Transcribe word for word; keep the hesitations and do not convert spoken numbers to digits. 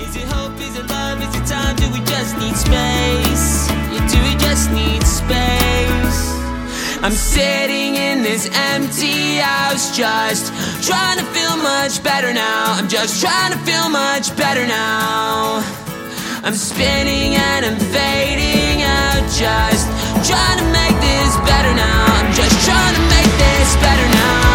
Is it hope, is it love, is it time? Do we just need space? Yeah, do we just need space? I'm sitting in this empty house, just trying to feel much better now. I'm just trying to feel much better now. I'm spinning and I'm fading out, just trying to make this better now. I'm just trying to make this better now.